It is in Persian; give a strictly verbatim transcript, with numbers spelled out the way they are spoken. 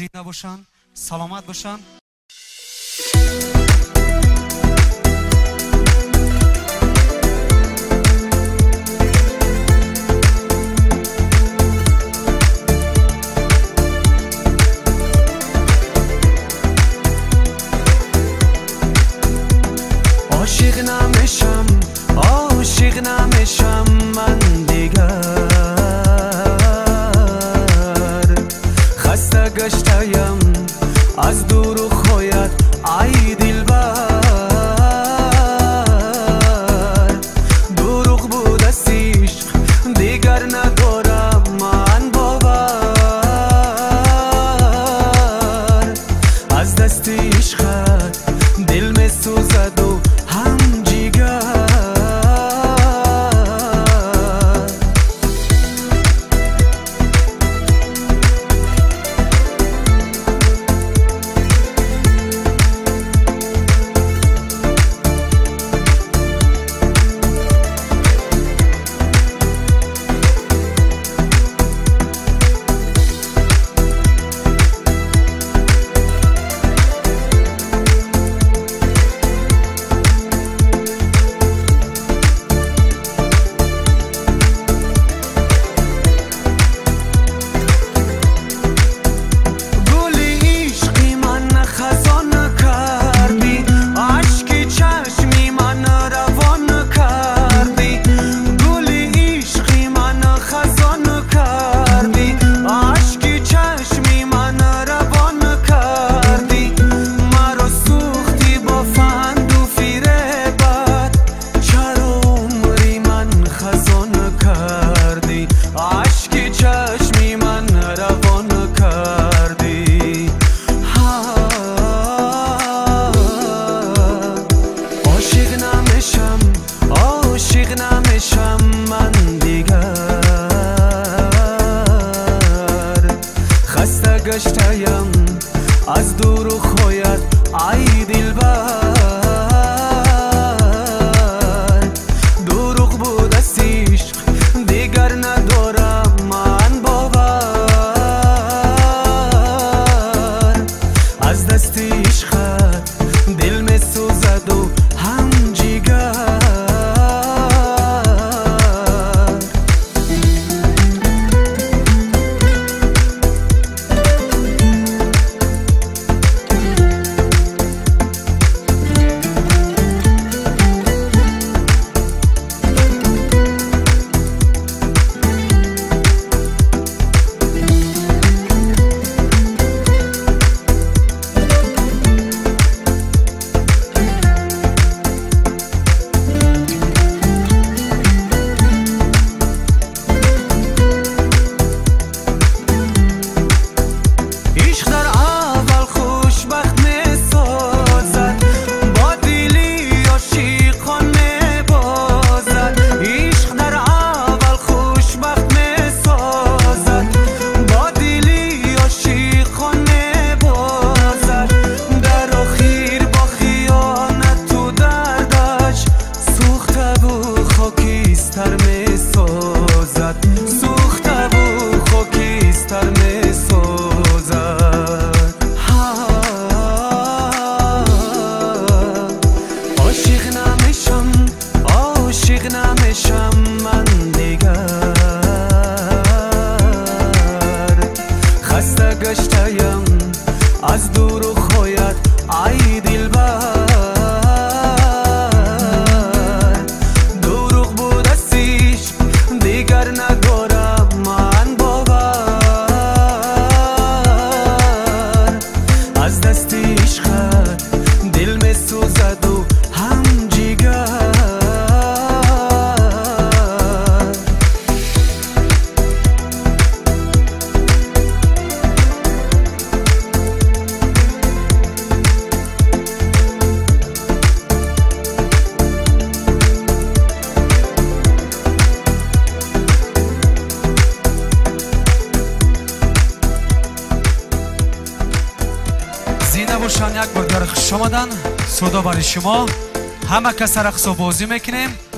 زنده باشن، سلامت باشن. عاشق نمیشم، عاشق نمیشم من دیگر، خسته گشتم از دور و خویت ای دلبر. دروغ بود است عشق دیگر ندارم من باور، از دست عشقت دل می سوزد و هم جیگر. من دیگر خسته گشتم از دور و خویت ای دلبر. دروغ بود است عشق دیگر ندارم من باور، از دست عشقت دل می سوزد و هم جیگر. نمیشم من دیگر خسته گشتم از دور و خویت ای دلبر. دروغ بود است عشق دیگر ندارم من باور، از دست عشقت دل می سوزد و هم جیگر. زنده باشن. یک بار دیگر خوش آمدن. صدا برای شما. همه کس رقص و بازی میکنیم.